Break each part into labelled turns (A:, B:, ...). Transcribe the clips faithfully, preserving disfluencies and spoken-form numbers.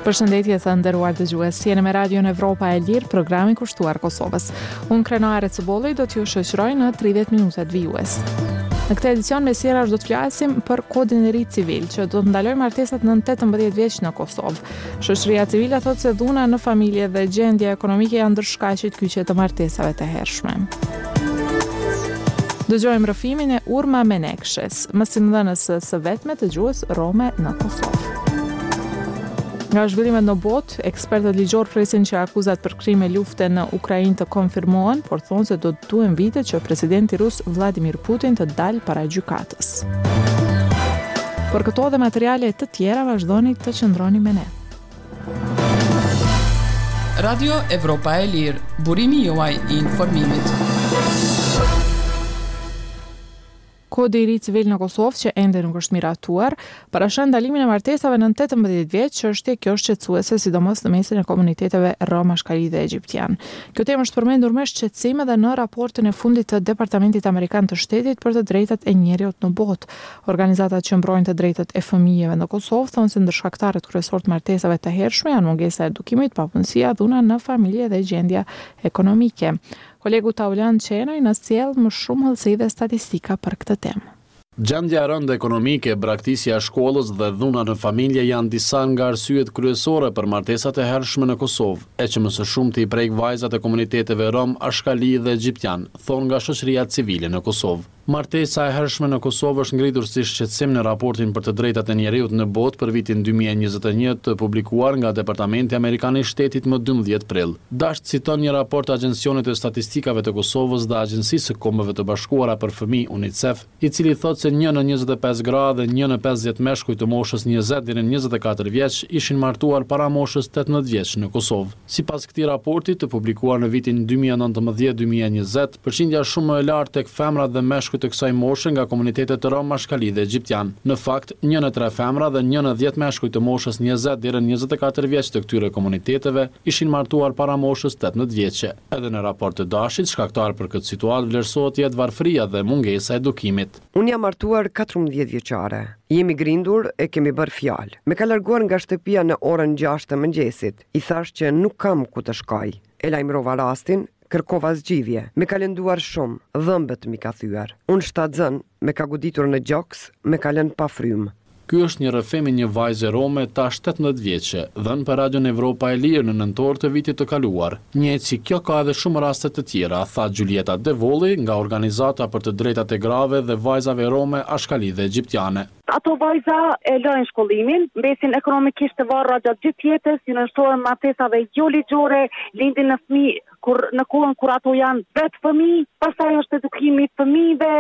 A: Përshëndetje të nderuar dëgjues, jeni me Radion Evropa e Lirë, programin kushtuar Kosovës. Unë Krenare Cëbolli do t'ju shoqëroj në tridhjetë minutat vijues. Në këtë edicion me Sierra do të flasim për kodin e ri civil, që do të ndalojë martesat nën tetëmbëdhjetë vjeç në Kosovë. Shoqëria civile thotë se dhuna në familje dhe gjendja ekonomike janë ndërshkaqjet kyçe të martesave të hershme. Dëgjojmë rrëfimin e Urma Menekshës, mësimdhënës së vetme të gjuhës rome në Kosovë. Nga zhvillimet në botë, ekspertët ligjor presin që akuzat për krime lufte në Ukrainë të konfirmohen, por thonë se do të duhen vite që presidenti rus Vladimir Putin të dalë para gjykatës. Për këto dhe materiale të tjera vazhdoni të qëndroni me ne.
B: Radio Evropa e Lirë, burimi juaj i informimit.
A: Kodi i ri civil në Kosovë, që ende nuk është miratuar, parashon ndalimin e martesave nën tetëmbëdhjetë vjeç, që është kjo shqetësuese sidomos në mesin e komuniteteve rom, ashkali dhe egjiptian. Kjo temë është përmendur me shqetësim edhe në raportin e fundit të Departamentit Amerikan të Shtetit për të drejtat e njerëzit në botë. Organizatat që mbrojnë të drejtat e fëmijëve në Kosovë thonë se ndërshkaktarët kryesor të martesave të hershme janë mungesa e edukimit, papunësia, dhuna në familje dhe gjendja ekonomike. Kolegu Taulan Qenoj në sjell më shumë hollësi dhe statistika për këtë temë.
C: Gjendja e rëndë ekonomike, braktisja e shkollës dhe dhuna në familje janë disa nga arsyet kryesore për martesat e hershme në Kosovë, e që më së shumti i prek vajzat e komuniteteve rom, ashkali dhe egjiptian, thonë nga shoqëria civile në Kosovë. Martesa e hershme në Kosovë është ngritur si shqetësim në raportin për të drejtat e njerëzit në botë për vitin dy mijë e njëzet e një të publikuar nga Departamenti Amerikan i Shtetit më dymbëdhjetë prill. Dash citon një raport të Agjencionit të Statistikave të Kosovës dhe Agjencisë së Kombeve të Bashkuara për Fëmijë UNICEF, i cili thotë se një në njëzet e pesë gra dhe një në pesëdhjetë meshkuj të moshës njëzet deri në njëzet e katër vjeç ishin martuar para moshës tetëmbëdhjetë vjeç në Kosovë. Sipas këtij raporti të publikuar në vitin dy mijë e nëntëmbëdhjetë dy mijë e njëzet, përqindja shumë më e lartë tek femrat dhe meshkujt të kësaj moshe nga komunitetet të rom, ashkali dhe egjiptian. Në fakt, një në tre femra dhe një në dhjetë meshkuj të moshës njëzet deri në njëzet e katër vjeç të këtyre komuniteteve ishin martuar para moshës tetëmbëdhjetë vjeçe. Edhe në raport të Dashit, shkaktar për këtë situatë vlerësohet jetë varfëria dhe mungesa e edukimit.
D: Unë jam martuar katërmbëdhjetë vjeçare. Jemi grindur e kemi bërë fjalë. Me ka larguar nga shtëpia në orën gjashtë të mëngjesit. I thash që nuk kam ku të shkoj. E lajmërova rastin, kërkova zgjidhje. Me ka lënduar shumë, dhëmbët mi ka thyer. Unë shtatzën, me ka goditur në gjoks, me ka lënë pa frymë.
C: Ky është një rrëfim i një vajze rome tash tetëmbëdhjetë vjeçe, dhënë për Radion Evropa e Lirë në nëntor të vitit të kaluar. Njëjtë si kjo ka edhe shumë raste të tjera, tha Giulietta Devolli nga organizata për të drejtat e grave dhe vajzave rome, ashkali dhe egjiptiane.
E: Ato vajza e lojnë shkollimin, mbesin ekonomikisht të varra gjatë gjithë jetës, ju nënshtrohen martesave jo ligjore, lindin në fëmijë kur në kohën kur ato janë vetë fëmijë, pastaj është edukimi i fëmijëve,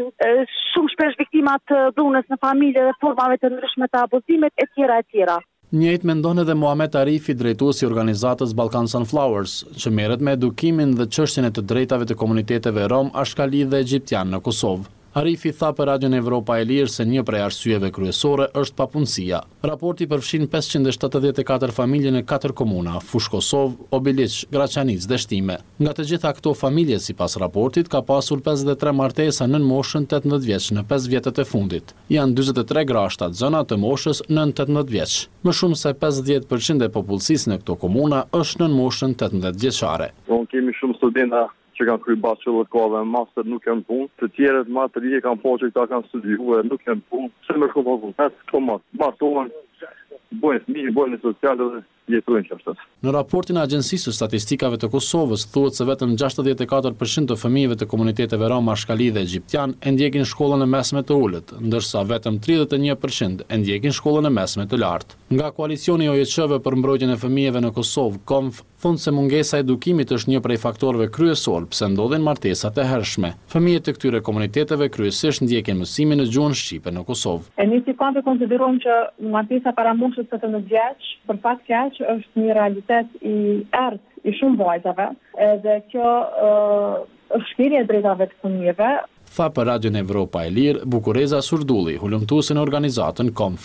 E: shumë shpesh viktima të dhunës në familje dhe formave të ndryshme të abuzimit, e tjera e tjera.
C: Njëjtë mendon edhe Muhamet Arifi, drejtuesi i organizatës Balkan Sunflowers, që merret me edukimin dhe çështjen e të drejtave të komuniteteve rom, ashkali dhe egjiptian në Kosovë. Arifi tha për Radion Evropa e Lirë se një prej arsyeve kryesore është papunësia. Raporti përfshin pesëqind e shtatëdhjetë e katër familje në katër komuna, Fush Kosovë, Obiliq, Graçanic dhe Shtime. Nga të gjitha këto familje, sipas raportit, ka pasur pesëdhjetë e tre martesa nën moshën tetëmbëdhjetë vjeç në pesë vjetët e fundit. Janë dyzet e tre gra shtatzëna të moshës nën tetëmbëdhjetë vjeç. Më shumë se pesëdhjetë përqind e popullsisë në këto komuna është nën moshën tetëmbëdhjetë vjeçare.
F: Unë kemi shumë studenta që kanë kryer bachelor ka dhe master nuk kanë punë, të tjerët më të ri kanë po që këta kanë studiuar nuk kanë punë, pse më shkon pa punë, këto më martohen, bojnë fëmijë, bojnë sociale dhe jetojnë çfarë.
C: Në raportin e Agjencisë së Statistikave të Kosovës thuhet se vetëm gjashtëdhjetë e katër përqind të fëmijëve të komuniteteve rom, ashkali dhe egjiptian e ndjekin shkollën e mesme të ulët, ndërsa vetëm tridhjetë e një përqind e ndjekin shkollën e mesme të lartë. Nga koalicioni O J Q-ve për mbrojtjen e fëmijëve në Kosovë, KOMF, thonë se mungesa e edukimit është një prej faktorëve kryesor pse ndodhin martesat e hershme. Fëmijët e këtyre komuniteteve kryesisht ndjekin mësimin në gjuhën shqipe në Kosovë.
G: E nisi kanë konsiderojmë që martesa para moshës tetëmbëdhjetë vjeç, për fat keq është një realitet i errët i shumë vajzave, edhe kjo uh, është shkelje e drejtave të fëmijëve.
C: Tha për Radion Evropa e Lirë Bukureza Surdulli, hulumtuese në organizatën KOMF.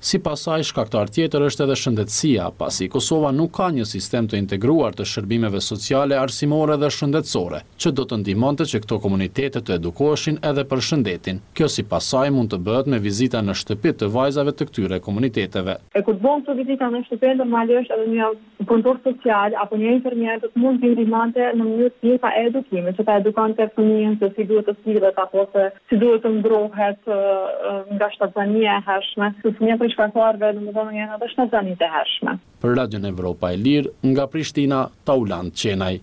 C: Sipas saj, shkaktar tjetër është edhe shëndetësia, pasi Kosova nuk ka një sistem të integruar të shërbimeve sociale, arsimore dhe shëndetësore, që do të ndihmonte që këto komunitete të edukoheshin edhe për shëndetin. Kjo sipas saj mund të bëhet me vizita në shtëpi të vajzave të këtyre komuniteteve.
G: E kur bën këto vizita në shtëpi, normalisht edhe një punëtor social apo një infermier të mund të ndihmonte në mënyrë të tjera e edukimit, që ta edukante fëmijën se si duhet të sillet apo se si duhet të ndrohet nga shtatzania e hershme, se fëmijët e shkartarëve domethënë janë edhe shtatzanit e hershme.
C: Për Radion Evropa e Lirë, nga Prishtina, Taulant Qenaj.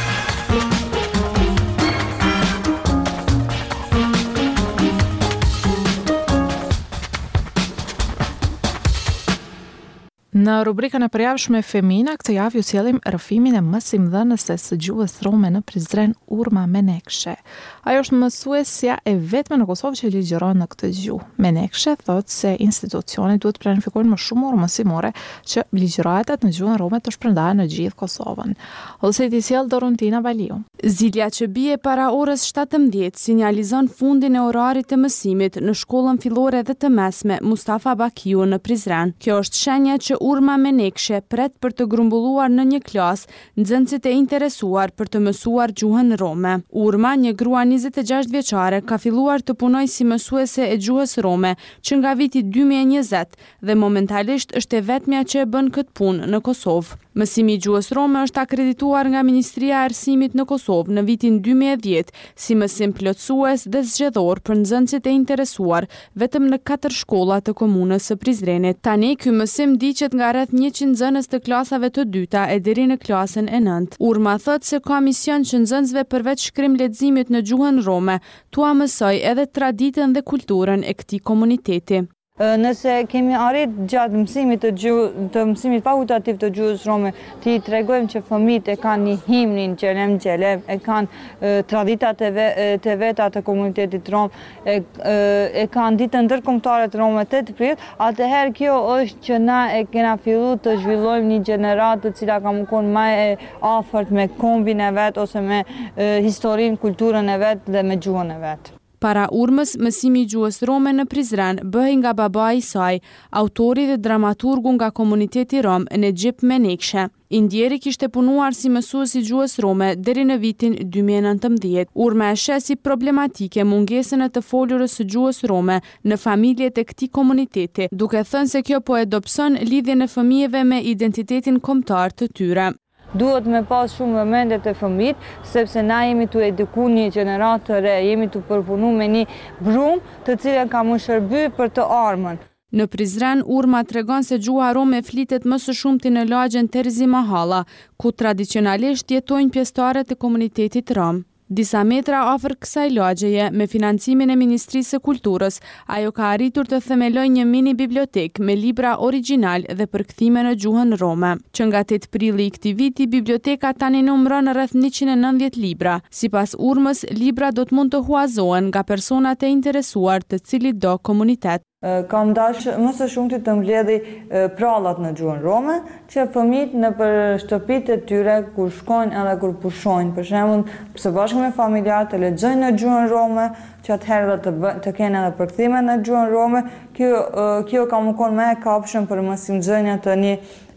A: Në rubrikën e përjavshme Femina, këtë javë ju sjellim rrëfimin e mësimdhënëse së gjuhës rome në Prizren, Urma Menekshe. Ajo është mësuesja e vetme në Kosovë që ligjëron në këtë gjuhë. Menekshe thotë se institucionet duhet planifikojnë më shumë orë mësimore që ligjëratat në gjuhën rome të shpërndahen në gjithë Kosovën. Ose i sjell Doruntina Baliu.
H: Zilja që bie para orës shtatëmbëdhjetë sinjalizon fundin e orarit të mësimit në shkollën fillore dhe të mesme Mustafa Bakiu në Prizren. Kjo është shenja që Urma Menekshe pret për të grumbulluar në një klas nxënësit e interesuar për të mësuar gjuhën rome. Urma, një grua njëzet e gjashtë vjeçare, ka filluar të punojë si mësuese e gjuhës rome që nga viti dy mijë e njëzet dhe momentalisht është e vetmja që e bën këtë punë në Kosovë. Mësimi i gjuhës rome është akredituar nga Ministria e Arsimit në Kosovë në vitin dy mijë e dhjetë si mësim plotësues dhe zgjedhor për nxënësit e interesuar vetëm në katër shkolla të komunës së Prizrenit. Tani ky mësim diqet nga rreth njëqind nxënës të klasave të dyta e deri në klasën e nëntë. Urma thotë se ka mision që nxënësve përveç shkrim leximit në gjuhën rome, tua mësoj edhe traditën dhe kulturën e këtij komuniteti.
I: Nëse kemi arrit gjatë mësimit të, gjuh, të mësimit fakultativ të gjuhës rome, ti tregojmë që fëmijët e kanë një himnin Gjelem Gjelem, e kanë e, traditat e, ve, të veta të komunitetit rom, e, e, e kanë ditën ndërkombëtare të Rome të të pritë, atëherë kjo është që na e kena fillu të zhvillojmë një gjeneratë të cila ka më konë më e afërt me kombin e vetë ose me e, historinë, kulturën e vetë dhe me gjuhën e vetë.
H: Para Urmës, mësimi i gjuhës rome në Prizren bëhej nga babai i saj, autori dhe dramaturgu nga komuniteti rom Nejip Menekshe. I ndjeri kishte punuar si mësues i gjuhës rome deri në vitin dy mijë e nëntëmbëdhjetë. Urma e sheh si problematike mungesën e të folurës së gjuhës rome në familjet e këtij komuniteti, duke thënë se kjo po e dobëson lidhjen e fëmijëve me identitetin kombëtar të tyre.
I: Duhet me pas shumë vëmendje të fëmijët, sepse na jemi të eduku një gjeneratë të re, jemi të përpunu me një brumë të cilën ka më shërby për të armën.
H: Në Prizren, Urma tregon se gjuha rome flitet më së shumti në lagjen Terzi Mahalla, ku tradicionalisht jetojnë pjesëtarët e komunitetit rom. Disa metra afër kësaj lagjeje, me financimin e Ministrisë së Kulturës, ajo ka arritur të themelojë një mini bibliotekë me libra origjinal dhe përkthime në gjuhën rome. Që nga tetë prilli i këtij viti, biblioteka tani numëron rreth njëqind e nëntëdhjetë libra. Sipas Urmës, libra do të mund të huazohen nga personat e interesuar të cilit do komunitet.
I: Kam dashur më së shumti të mbledhi prallat në gjuhën rome, që fëmijët në për shtëpitë e tyre kur shkojnë edhe kur pushojnë, për shembull, së bashku me familjarë të lexojnë në gjuhën rome, që atëherë të, të kenë edhe përkthime në gjuhën rome. Kjo, kjo ka më konë më e kapshëm për mësimdhënia të një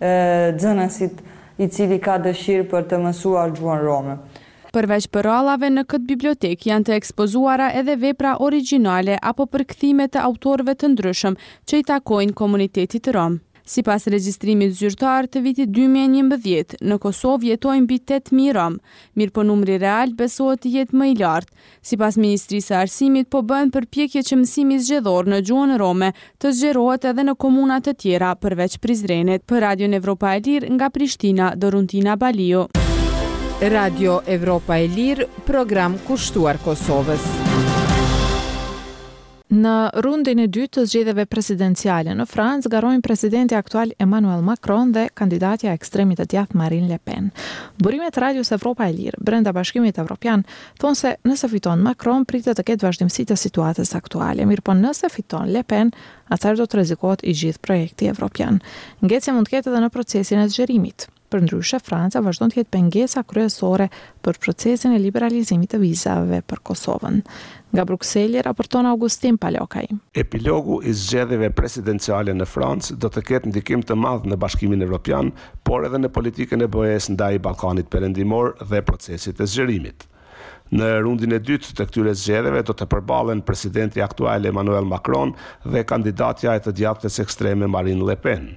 I: nxënësit i cili ka dëshirë për të mësuar gjuhën rome.
H: Përveç prallave në këtë bibliotekë janë të ekspozuara edhe vepra origjinale apo përkthime të autorëve të ndryshëm që i takojnë komunitetit rom. Sipas regjistrimit zyrtar të vitit dy mijë e njëmbëdhjetë, në Kosovë jetojnë mbi tetë mijë rom, mirë po numri real besohet të jetë më i lartë. Sipas Ministrisë së Arsimit, po bëhen përpjekje që mësimi zgjedhor në gjuhën rome të zgjerohet edhe në komuna të tjera përveç Prizrenit. Për Radion Evropa e Lirë nga Prishtina, Doruntina Baliu.
J: Radio Evropa e Lirë, program kushtuar Kosovës.
A: Në rundin e dytë të zgjedhjeve presidenciale në Francë garojnë presidenti aktual Emmanuel Macron dhe kandidatja e ekstremit të djathtë Marine Le Pen. Burimet Radios Evropa e Lirë brenda Bashkimit Evropian thonë se nëse fiton Macron pritet të ketë vazhdimsi të situatës aktuale, mirë po nëse fiton Le Pen, atëherë do të rrezikohet i gjithë projekti evropian. Ngecja mund të ketë edhe në procesin e zgjerimit. Përndryshe, Franca vazhdon të jetë pengesa kryesore për procesin e liberalizimit të vizave për Kosovën. Nga Brukseli raporton Augustin Palokaj.
K: Epilogu i zgjedhjeve presidenciale në Francë do të ketë ndikim të madh në Bashkimin Evropian, por edhe në politikën e B E-s ndaj Ballkanit Perëndimor dhe procesit të zgjerimit. Në rundin e dytë të këtyre zgjedhjeve do të përballen presidenti aktual Emmanuel Macron dhe kandidatja e të djathtës ekstreme Marine Le Pen.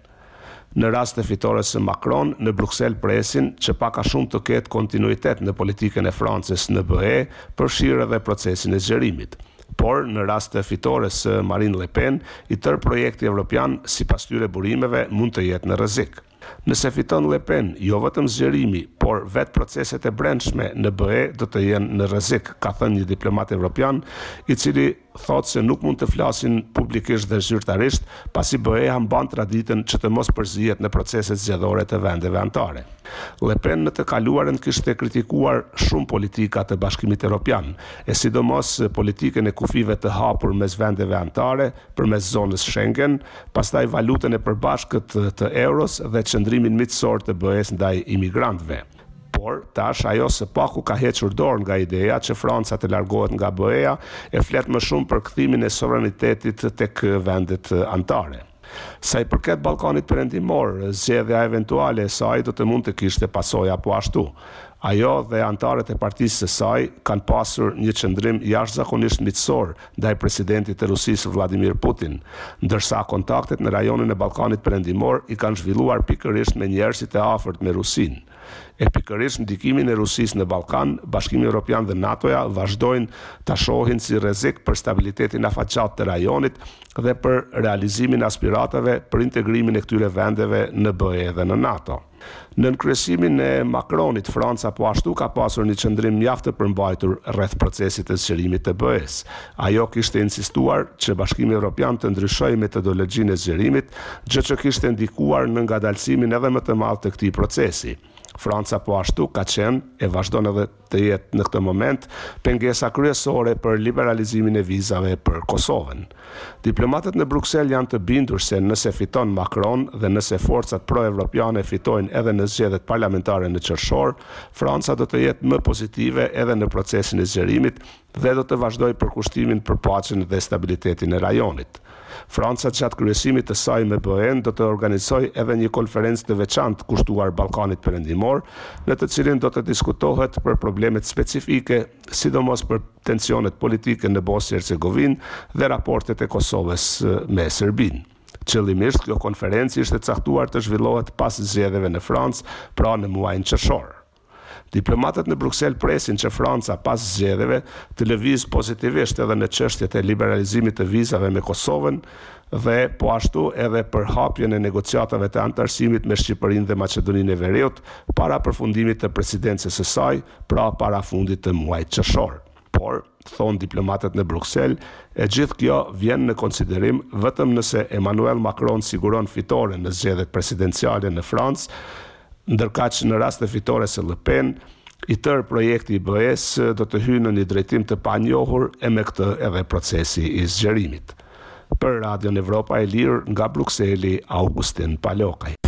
K: Në rast të fitores së Macron, në Bruksel presin që pak a shumë të ketë kontinuitet në politikën e Francës në B E, përfshirë edhe procesin e zgjerimit. Por, në rast të fitores së Marine Le Pen, i tërë projekti evropian, sipas tyre burimeve, mund të jetë në rrezik. Nëse fiton Le Pen, jo vetëm zgjerimi, por vetë proceset e brendshme në B E do të jenë në rrezik, ka thënë një diplomat evropian, i cili thotë se nuk mund të flasin publikisht dhe zyrtarisht, pasi B E hamban traditën që të mos përzihet në proceset zgjedhore të vendeve anëtare. Le Pen në të kaluarën kishte kritikuar shumë politika të Bashkimit Evropian, e sidomos politikën e kufive të hapur mes vendeve anëtare, përmes zonës Schengen, pastaj valutën e përbashkët të euros dhe qëndrimin miqësor të B E-s ndaj imigrantëve. Por, tash ajo së paku ka hequr dorë nga ideja që Franca të largohet nga B E-ja e flet më shumë për kthimin e sovranitetit tek vendet anëtare. Sa i përket Ballkanit Perëndimor, zgjedhja eventuale e saj do të mund të kishte pasoja po ashtu. Ajo dhe anëtarët e partisë së saj kanë pasur një qëndrim jashtëzakonisht miqësor ndaj presidentit të Rusisë Vladimir Putin, ndërsa kontaktet në rajonin e Ballkanit Perëndimor i kanë zhvilluar pikërisht me njerëzit e afërt me Rusinë. E pikërisht ndikimin e Rusisë në Ballkan, Bashkimi Evropian dhe NATO-ja vazhdojnë ta shohin si rrezik për stabilitetin afatgjat të rajonit dhe për realizimin e aspiratave për integrimin e këtyre vendeve në B E dhe në NATO. Në nënkryesimin e Macronit, Franca po ashtu ka pasur një qëndrim mjaft të përmbajtur rreth procesit të zgjerimit të B E-s. Ajo kishte insistuar që Bashkimi Evropian të ndryshojë metodologjinë e zgjerimit, gjë që kishte ndikuar në ngadalësimin edhe më të madh të këtij procesi. Franca po ashtu ka qenë e vazhdon edhe të jetë në këtë moment pengesa kryesore për liberalizimin e vizave për Kosovën. Diplomatët në Bruksel janë të bindur se nëse fiton Macron dhe nëse forcat pro-evropiane fitojnë edhe në zgjedhjet parlamentare në qershor, Franca do të jetë më pozitive edhe në procesin e zgjerimit dhe do të vazhdojë përkushtimin për paqen dhe stabilitetin e rajonit. Franca gjatë kryesimit të saj me B E-n do të organizojë edhe një konferencë të veçantë kushtuar Ballkanit Perëndimor, në të cilin do të diskutohet për problemet specifike, sidomos për tensionet politike në Bosnjë-Hercegovinë dhe raportet e Kosovës me Serbinë. Qëllimisht, kjo konferencë ishte caktuar të zhvillohet pas zgjedhjeve në Francë, pra në muajin qershor. Diplomatët në Bruksel presin që Franca pas zgjedhjeve të lëvizë pozitivisht edhe në çështjet e liberalizimit të vizave me Kosovën dhe po ashtu edhe për hapjen e negociatave të anëtarësimit me Shqipërinë dhe Maqedoninë e Veriut para përfundimit të presidencës së saj, pra para fundit të muajit qershor. Por, thonë diplomatët në Bruksel, e gjithë kjo vjen në konsiderim vetëm nëse Emmanuel Macron siguron fitore në zgjedhjet presidenciale në Francë, ndërkaq në rast të fitores së Le Pen, i tërë projekti i B E-s do të hyjë në një drejtim të panjohur e me këtë edhe procesi i zgjerimit. Për Radion Evropa e Lirë nga Brukseli, Augustin Palokaj.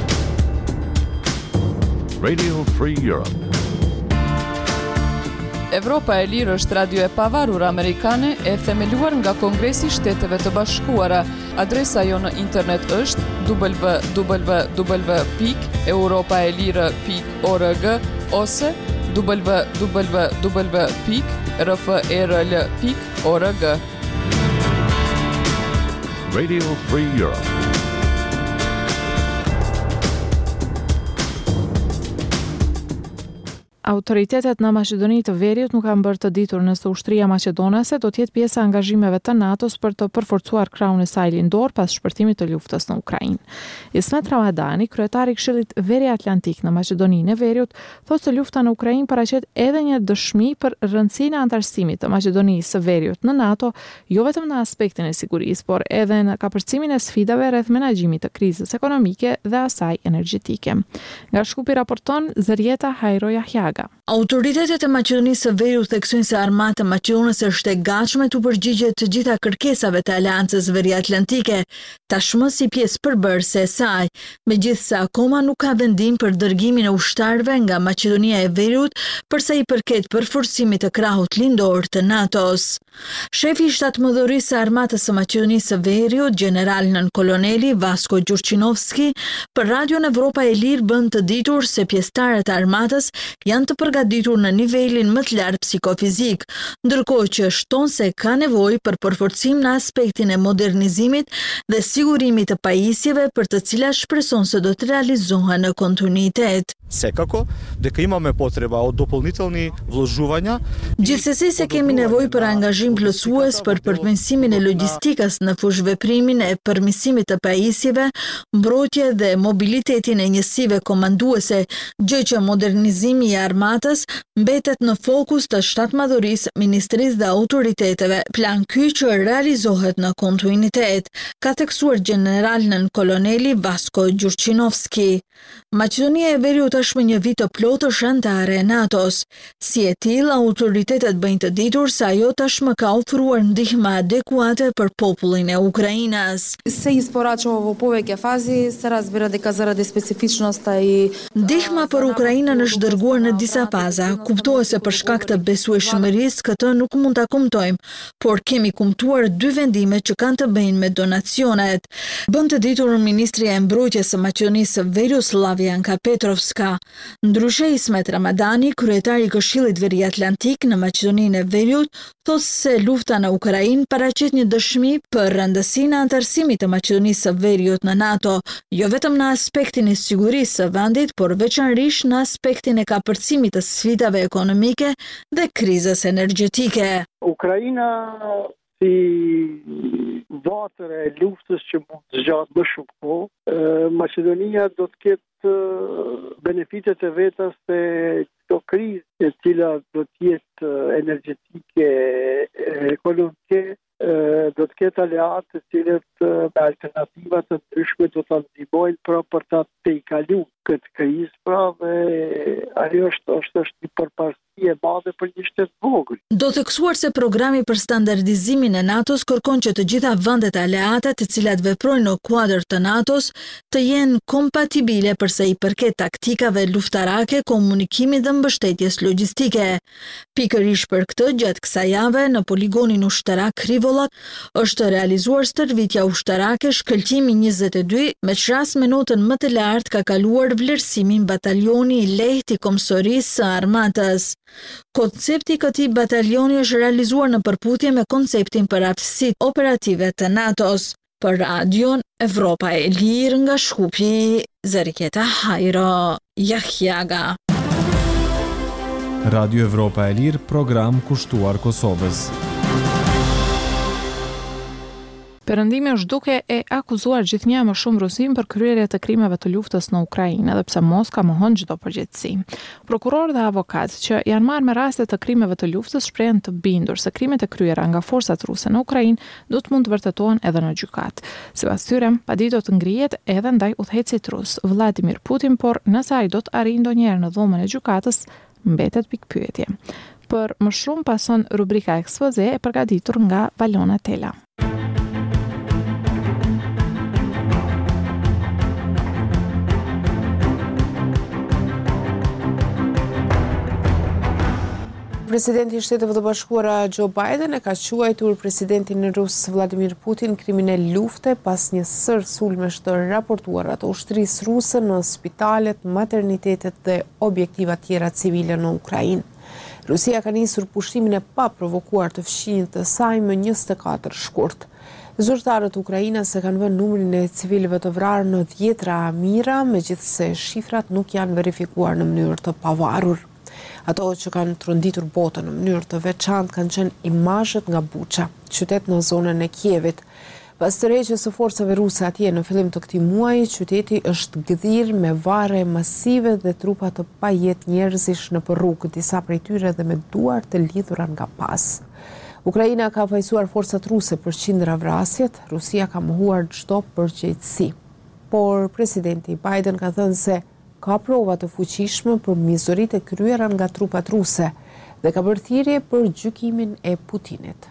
L: Radio Free Europe.
B: Evropa e Lirë është radio e pavarur amerikane e themeluar nga Kongresi i Shteteve të Bashkuara. Adresa jo në internet është w w w pikë europaelire pikë org ose w w w pikë r f e r l pikë org.
L: Radio Free Europe.
A: Autoritetet në Maqedoni të Veriut nuk kanë bërë të ditur nëse ushtria maqedonase do të jetë pjesë e angazhimeve të NATO-s për të përforcuar krahun e saj lindor pas shpërtimit të luftës në Ukrainë. Ismet Ramadani, kryetari i Këshillit Veri-Atlantik në Maqedoninë e Veriut, thotë se lufta në Ukrainë paraqet edhe një dëshmi për rëndësinë e anëtarësimit të Maqedonisë së Veriut në NATO, jo vetëm në aspektin e sigurisë, por edhe në kapërcimin e sfidave rreth menaxhimit të krizës ekonomike dhe asaj energjetike. Nga Shkupi raporton Zërieta Hajro Jahjaga. Jahjaga.
M: Autoritetet e Maqedonisë së Veriut theksojnë se armata maqedonese është e gatshme të përgjigjet të gjitha kërkesave të Aleancës Veriatlantike, tashmë si pjesë përbërëse e saj, megjithse akoma nuk ka vendim për dërgimin e ushtarëve nga Maqedonia e Veriut përsa i përket përforcimit të krahut lindor të NATO-s. Shefi i shtatmëdhërisë së armatës së Maqedonisë së Veriut, general nën koloneli Vasko Gjurqinovski, për Radion Evropa e Lirë bën të ditur se pjesëtarët e armatës janë të përgatitur në nivelin më të lartë psikofizik, ndërkohë që shton se ka nevojë për përforcim në aspektin e modernizimit dhe sigurimit të pajisjeve për të cilat shpreson se do të realizohen në kontinuitet.
N: Sekako, дека имаме потреба од дополнителни вложувања.
M: Gjithsesi se kemi nevojë për angazhim plotësues për përmirësimin e logjistikës në fushëveprimin e përmirësimit të pajisjeve, mbrojtje dhe mobilitetin e njësive komanduese, gjë që modernizimi i armatës mbetet në fokus të shtatmadhërisë, ministrisë dhe autoriteteve. Plan ky që realizohet në kontinuitet, ka theksuar general nën koloneli Vasko Gjurqinovski. Maqedonia e Veriut është më një vit të plotë anëtare e NATO-s. Si e tillë, autoritetet bëjnë të ditur se ajo tashmë ka ofruar ndihmë adekuate për popullin e Ukrainës.
O: Se isporaqovo vo повеќе fazi, se разбира дека заради специфичноста и
M: Ndihma për Ukrainën është dërguar në disa faza. Kuptohet se për shkak të besueshmërisë këtë nuk mund ta kumtojmë, por kemi kumtuar dy vendime që kanë të bëjnë me donacionet. Bën të ditur ministri e mbrojtjes së Maqedonisë së Veriut Slavianka Petrovska. Ndryshe Ismet Ramadani, kryetari i Këshillit Veriatlantik në Maqedoninë e Veriut, thotë se lufta në Ukrainë paraqet një dëshmi për rëndësinë e anëtarësimit të Maqedonisë së Veriut në NATO, jo vetëm në aspektin e sigurisë së vendit, por veçanërisht në aspektin e kapërcimit të sfidave ekonomike dhe krizës energjetike.
P: Ukraina si vatër e luftës që mund të zgjatë më shumë kohë, Maqedonia do të ketë benefitet e veta se këto krizë e cila do të jetë energjetike, ekonomike, do të ketë aleatë të cilët me alternativa të ndryshme do të ndihmojnë pra për ta tejkaluar këtë krizë, pra dhe ajo është është është një përparësi e madhe për një shtet vogël.
M: Do theksuar se programi për standardizimin e NATO-s kërkon që të gjitha vendet aleate të cilat veprojnë në kuadër të NATO-s të jenë kompatibile përsa i përket taktikave luftarake, komunikimit dhe mbështetjes logjistike. Pikërisht për këtë, gjatë kësaj jave në poligonin ushtarak Krivollak është realizuar stërvitja ushtarake shkëlqimi njëzet e dy, me qras me notën më të lartë ka kaluar vlerësimin bataljoni i lehtë i Komsorisë së Armatës. Koncepti i këtij bataljoni është realizuar në përputhje me konceptin për aftësitë operative të NATO-s. Për Radion Evropa e Lirë nga Shkupi, Zeriketa Hajro, Jahjaga.
Q: Radio Evropa e Lirë, program kushtuar Kosovës.
A: Perëndimi është duke e akuzuar gjithnjë më shumë Rusin për kryerje të krimeve të luftës në Ukrainë, edhe pse Moska mohon çdo përgjegjësi. Prokurorë dhe avokatë që janë marrë me raste të krimeve të luftës shprehen të bindur se krimet e kryera nga forcat ruse në Ukrainë do të mund të vërtetohen edhe në gjykatë. Sipas tyre, padi do të ngrihet edhe ndaj udhëheqësit rus Vladimir Putin, por nëse ai do të arrijë ndonjëherë në dhomën e gjykatës, mbetet pikpyetje. Për më shumë pason rubrika ekspoze e përgatitur nga Valona Tela.
R: Presidenti i Shteteve të Bashkuara Joe Biden e ka quajtur presidentin rus Vladimir Putin kriminal lufte pas një sër sulmesh të raportuara të ushtrisë ruse në spitalet, maternitetet dhe objektiva tjera civile në Ukrainë. Rusia ka nisur pushtimin e paprovokuar të fshinjtë të saj më njëzet e katër shkurt. Zyrtarët ukrainase se kanë vënë numrin e civilëve të vrarë në dhjetra mijëra, megjithse shifrat nuk janë verifikuar në mënyrë të pavarur. Ato që kanë tronditur botën në mënyrë të veçantë kanë qenë imazhet nga Bucha, qytet në zonën e Kievit. Pas tërheqjes së forcave ruse atje në fillim të këtij muaji, qyteti është gdhir me varre masive dhe trupa të pajetë njerëzish në rrugë, disa prej tyre dhe me duar të lidhura nga pas. Ukraina ka pajisuar forcat ruse për qindra vrasjet, Rusia ka mohuar çdo përgjegjësi. Por presidenti Biden ka thënë se ka prova të fuqishme për mizoritë e kryera nga trupat ruse dhe ka bërë thirrje për gjykimin e Putinit.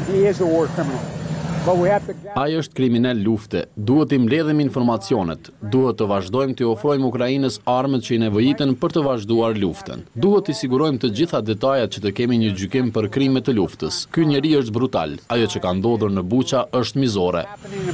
C: Ai është kriminal lufte. Duhet të mbledhim informacionet. Duhet të vazhdojmë të ofrojmë Ukrainës armët që i nevojiten për të vazhduar luftën. Duhet të sigurojmë të gjitha detajat që të kemi një gjykim për krime të luftës. Ky njeri është brutal. Ajo që ka ndodhur në Buqa është mizore.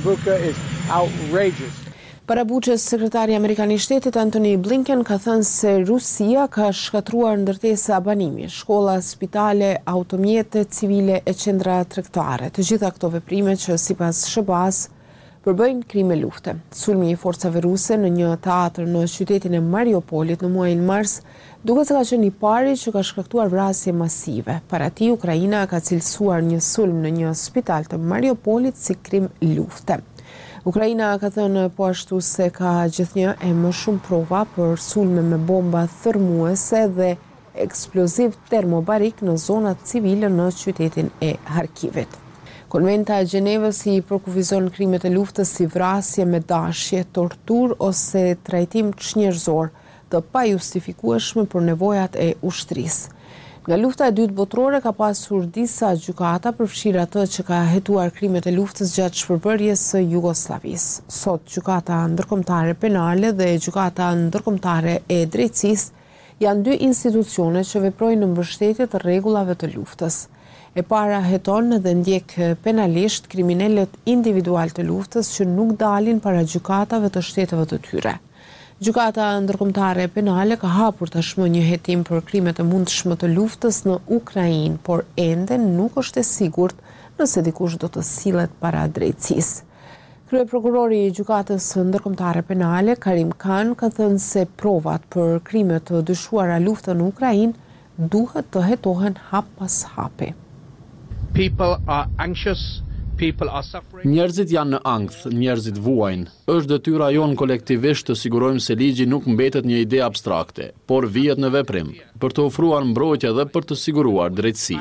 R: Para Buqës, sekretari Amerikan i Shtetit Antony Blinken ka thënë se Rusia ka shkatruar ndërtesa banimi, shkolla, spitale, automjete civile e qendra tregtare. Të gjitha këto veprime që sipas S B A-s përbëjnë krime lufte. Sulmi i forcave ruse në një teatër në qytetin e Mariupolit në muajin mars duket se ka qenë i pari që ka shkaktuar vrasje masive. Para tij, Ukraina ka cilësuar një sulm në një spital të Mariupolit si krim lufte. Ukraina ka thënë po ashtu se ka gjithnjë e më shumë prova për sulme me bomba thërmuese dhe eksploziv termobarik në zonat civile në qytetin e Harkivit. Konventa e Gjenevës i përkufizon krimet e luftës si vrasje me dashje, tortur ose trajtim çnjerëzor të pajustifikueshme për nevojat e ushtrisë. Nga lufta e dytë botërore ka pasur disa gjykata përfshirë atë që ka hetuar krimet e luftës gjatë shpërbërjes së Jugosllavisë. Sot gjykata ndërkombëtare penale dhe gjykata ndërkombëtare e drejtësisë janë dy institucione që veprojnë në mbështetje të rregullave të luftës. E para heton dhe ndjek penalisht kriminalët individual të luftës që nuk dalin para gjykatave të shteteve të tyre. Gjykata ndërkombëtare penale ka hapur tashmë një hetim për krimet e mundshme të luftës në Ukrainë, por ende nuk është e sigurt nëse dikush do të sillet para drejtësisë. Kryeprokurori i gjykatës ndërkombëtare penale, Karim Khan, ka thënë se provat për krime të dyshuara lufte në Ukrainë duhet të hetohen hap pas hapi.
S: People are anxious.
C: Njerëzit janë në ankth, njerëzit vuajnë. Është detyra jonë kolektivisht të sigurojmë se ligji nuk mbetet një ide abstrakte, por vihet në veprim, për të ofruar mbrojtje dhe për të siguruar drejtësi.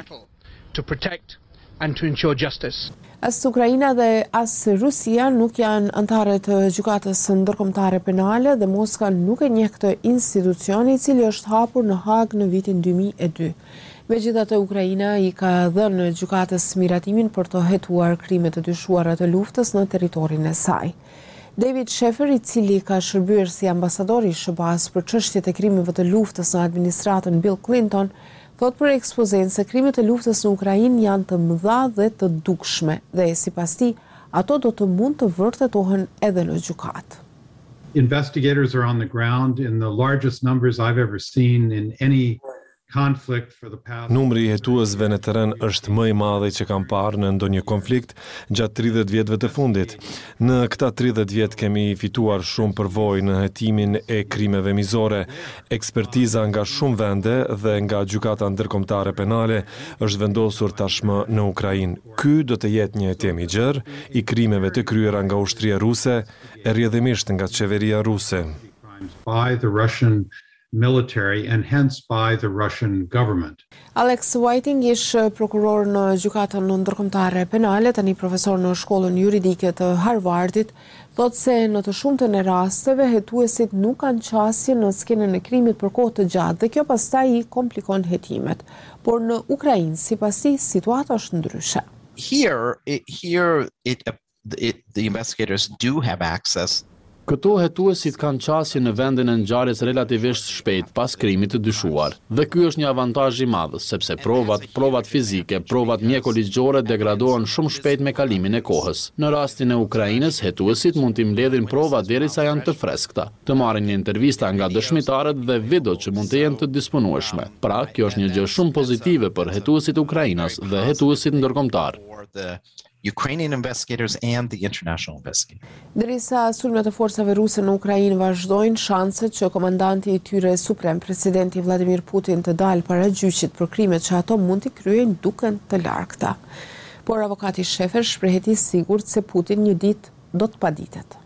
R: As Ukraina dhe as Rusia nuk janë anëtarë të gjykatës ndërkombëtare penale dhe Moska nuk e njeh këtë institucion i cili është hapur në Hag në vitin dy mijë e dy. Megjithatë, Ukraina i ka dhënë gjykatës miratimin për të hetuar krimet e dyshuara të luftës në territorin e saj. David Sheffer, i cili ka shërbyer si ambasador i S B A-s për çështjet e krimeve të luftës në administratën Bill Clinton, thot për ekspozencë se krimet e luftës në Ukrainë janë të mëdha dhe të dukshme dhe sipas tij ato do të mund të vërtetohen edhe në gjykatë.
T: Investigators are on the ground in the largest numbers I've ever seen in any
Q: Numri i hetuesve në terren është më i madh që kam parë në ndonjë konflikt gjatë tridhjetë vjetëve të fundit. Në këta tridhjetë vjet kemi fituar shumë përvojë në hetimin e krimeve mizore. Ekspertiza nga shumë vende dhe nga gjykata ndërkombëtare penale është vendosur tashmë në Ukrainë. Ky do të jetë një hetim i gjerë i krimeve të kryera nga ushtria ruse e rrjedhimisht nga qeveria ruse.
T: By the Russian military and hence by the Russian government.
R: Alex Whiting ish prokuror në gjykatën ndërkombëtare penale, tani profesor në shkollën juridike të Harvardit, thotë se në të shumtën e rasteve hetuesit nuk kanë qasje në skenën e krimit për kohë të gjatë dhe kjo pastaj i komplikon hetimet. Por në Ukrainë, sipas tij, situata është ndryshe.
U: Here, it, here it, it, the investigators do have access.
C: Këto hetuesit kanë qasje në vendin e ngjarjes relativisht shpejt pas krimit të dyshuar. Dhe ky është një avantazh i madh, sepse provat, provat fizike, provat mjekoligjore degradohen shumë shpejt me kalimin e kohës. Në rastin e Ukrainës, hetuesit mund t'i mbledhin prova derisa janë të freskëta, të marrin një intervista nga dëshmitarët dhe video që mund të jenë të disponueshme. Pra, kjo është një gjë shumë pozitive për hetuesit ukrainas dhe hetuesit ndërkombëtar.
U: Ukrainian investigators and the international investigators.
R: Derisa sulmet e forcave ruse në Ukrainë vazhdojnë, shanset që komandanti i tyre suprem, presidenti Vladimir Putin, të dalë para gjyqit për krimet që ato mund t'i kryejnë duken të largëta. Por avokati Sheffer shprehet i sigurt se Putin një ditë do të paditet.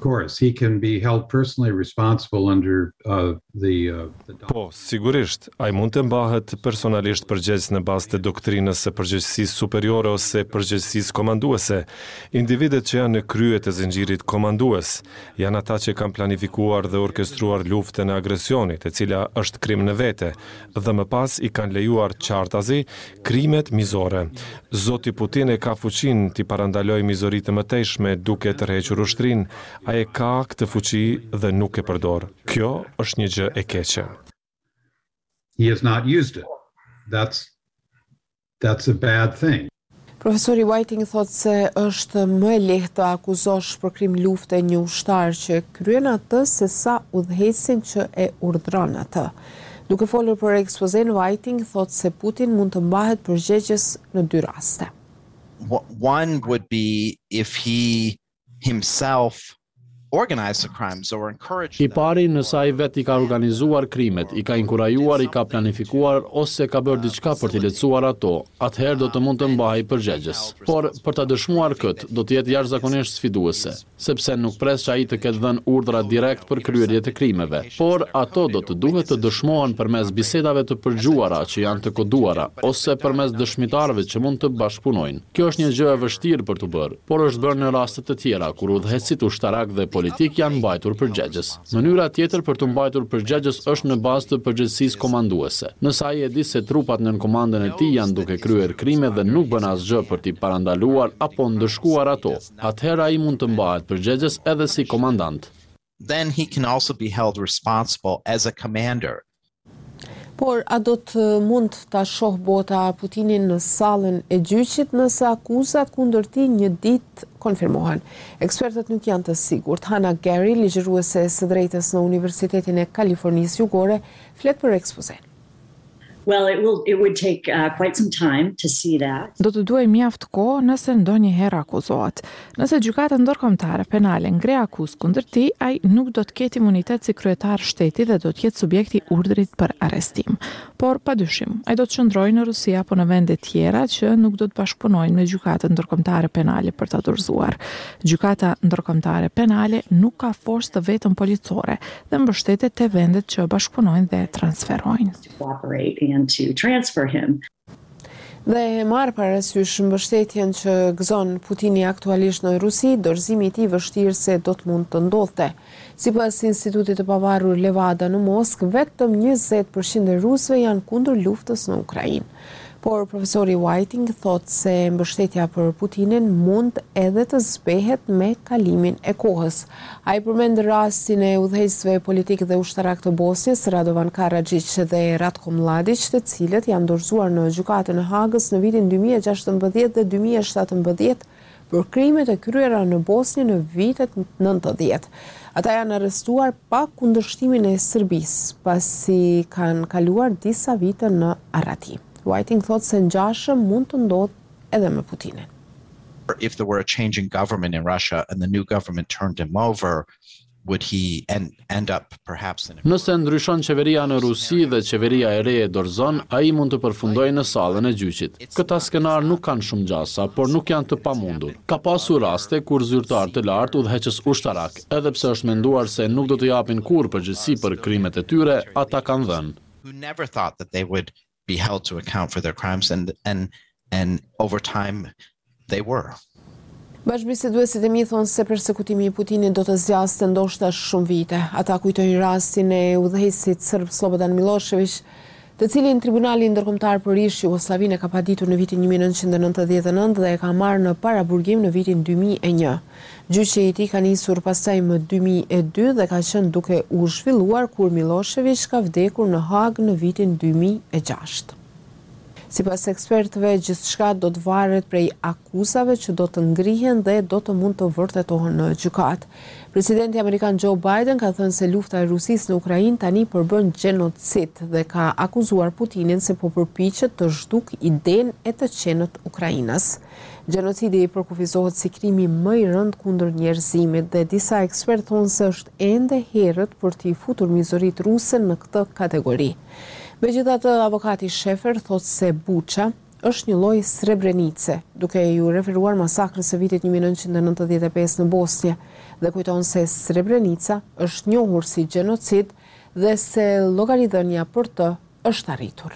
T: course, he can be held personally responsible under uh, the, uh, the...
Q: Po, sigurisht, ai mund të mbahet personalisht përgjegjës në bazë të doktrinës së përgjegjësisë superiore ose përgjegjësisë komanduese. Individet që janë në krye të zinxhirit komandues janë ata që kanë planifikuar dhe orkestruar luftën e agresionit, e cila është krim në vete, dhe më pas i kanë lejuar qartazi krimet mizore. Zoti Putin e ka fuqinë t'i parandalojë mizoritë të mëtejshme duke tërhequr ushtrin, a e ka këtë fuqi dhe nuk e përdor. Kjo është një gjë e keqe.
T: He has not used it. That's that's a bad thing.
R: Profesori Whiting thot se është më e lehtë të akuzosh për krim lufte një ushtar që kryen atë se sa udhëheqësin që e urdhron atë. Duke folur për ekspozen, Whiting thot se Putin mund të mbahet përgjegjës në dy raste.
U: One would be if he himself organize the crimes or encourage
C: I pari nëse ai vet i ka organizuar krimet, i ka inkurajuar, i ka planifikuar ose ka bërë diçka për t'i lehtësuar ato, atëherë do të mund të mbahej përgjegjës. Por për ta dëshmuar këtë, do të jetë jashtëzakonisht sfiduese, sepse nuk pres që ai të ketë dhënë urdhra direkt për kryerje të krimeve, por ato do të duhet të dëshmohen përmes bisedave të përgjuara që janë të koduara ose përmes dëshmitarëve që mund të bashkëpunojnë. Kjo është një gjë e vështirë për të bërë, por është bërë në raste të tjera kur udhëheqësit ushtarak dhe politik janë mbajtur përgjegjës. Mënyra tjetër për të mbajtur përgjegjës është në bazë të përgjegjësisë komanduese. Nëse ai e di se trupat nën komandën e tij janë duke kryer krime dhe nuk bën asgjë për t'i parandaluar apo ndëshkuar ato, atëherë ai mund të mbahet përgjegjës edhe si komandant.
U: Then he can also be held responsible as a commander.
R: Por a do të mund ta shoh bota Putinin në sallën e gjyqit nëse akuzat kundër tij një ditë konfirmohen? Ekspertët nuk janë të sigurt. Hannah Gary, ligjëruese e së drejtës në Universitetin e Kalifornisë Jugore, flet për ekspozen.
D: Well, it will it would take uh, quite some time to see that.
A: Do të duhej mjaft kohë nëse ndonjëherë akuzohet. Nëse gjykata ndërkombëtare penale ngre akuzë kundër tij, ai nuk do të ketë imunitet si kryetar shteti dhe do të jetë subjekti i urdhrit për arrestim. Por padyshim, ai do të qëndrojë në Rusi apo në vende tjera që nuk do të bashkëpunojnë me gjykatën ndërkombëtare penale për ta dorëzuar. Gjykata ndërkombëtare penale nuk ka forcë të vetëm policore dhe mbështetet te vendet që bashkëpunojnë dhe transferojnë.
D: And to transfer him.
R: Dhe marrë parasysh mbështetjen që gëzon Putini aktualisht në Rusi, dorëzimi i tij vështirë se do të mund të ndodhte. Sipas Institutit të Pavarur Levada në Moskë, vetëm njëzet përqind e rusëve janë kundër luftës në Ukrainë. Por profesori Whiting thot se mbështetja për Putinin mund edhe të zbehet me kalimin e kohës. Ai përmend rastin e udhëheqësve politik dhe ushtarak të Bosnjës, Radovan Karadzic dhe Ratko Mladic, të cilët janë dorëzuar në gjykatën e Hagës në vitin dy mijë e gjashtëmbëdhjetë dhe dy mijë e shtatëmbëdhjetë për krimet e kryera në Bosnjë në vitet nëntëdhjetë. Ata janë arrestuar pa kundërshtimin e Serbisë, pasi kanë kaluar disa vite në arrati. Whiting thot se ngjashëm mund të ndodhë edhe me Putinin.
U: If there were a change in government in Russia and the new government turned him over, would he end, end up perhaps in a...
C: Nëse ndryshon qeveria në Rusi dhe qeveria e re e dorëzon, ai mund të përfundojë në sallën e gjyqit. Këta skenar nuk kanë shumë gjasa, por nuk janë të pamundur. Ka pasur raste kur zyrtar të lartë udhëheqës ushtarak, edhe pse është menduar se nuk do të japin kurrë përgjegjësi për krimet e tyre, ata kanë dhënë.
U: Who never thought that they would be held to account for their crimes and and and over time they were.
R: Bashkëbiseduesit e mi thonë se persekutimi i Putinit do të zgjaste ndoshta shumë vite. Ata kujtojnë rastin e udhëheqësit serb Slobodan Milošević, të cilin Tribunali Ndërkombëtar për ish Jugosllavinë ka paditur në vitin një mijë e nëntëqind e nëntëdhjetë e nëntë dhe e ka marrë në paraburgim në vitin dy mijë e një. Gjyqi i tij ka nisur pastaj më dy mijë e dy dhe ka qenë duke u zhvilluar kur Milošević ka vdekur në Hagë në vitin dy mijë e gjashtë. Sipas ekspertëve, gjithçka do të varet prej akuzave që do të ngrihen dhe do të mund të vërtetohen në gjykatë. Presidenti amerikan Joe Biden ka thënë se lufta e Rusisë në Ukrainë tani përbën gjenocid dhe ka akuzuar Putinin se po përpiqet të zhduk idenë e të qenët Ukrainës. Gjenocidi përkufizohet si krimi më i rënd kundër njerëzimit dhe disa ekspertë thonë se është ende herët për t'i futur mizoritë ruse në këtë kategori. Megjithatë, avokati Sheffer thotë se Bucha është një lloj Srebrenice, duke ju referuar masakrës së vitit një mijë nëntëqind e nëntëdhjetë e pesë në Bosnjë, dhe kujton se Srebrenica është njohur si gjenocid dhe se llogaridhënia për të është arritur.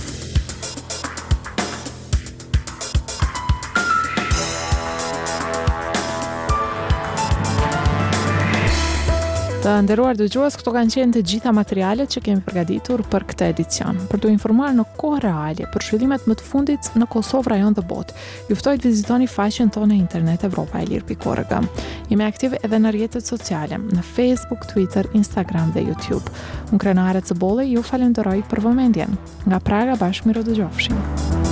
A: Të nderuar dëgjues, këto kanë qenë të gjitha materialet që kemi përgatitur për këtë edicion. Për të informuar në kohë reale për zhvillimet më të fundit në Kosovë, rajon dhe botë, ju ftoj të vizitoni faqen tonë internet europa e lir pikë org. Jemi aktiv edhe në rrjetet sociale, në Facebook, Twitter, Instagram dhe YouTube. Unë Krenare Cebolle ju falenderoj për vëmendjen. Nga Praga bashkë miro dëgjofshim.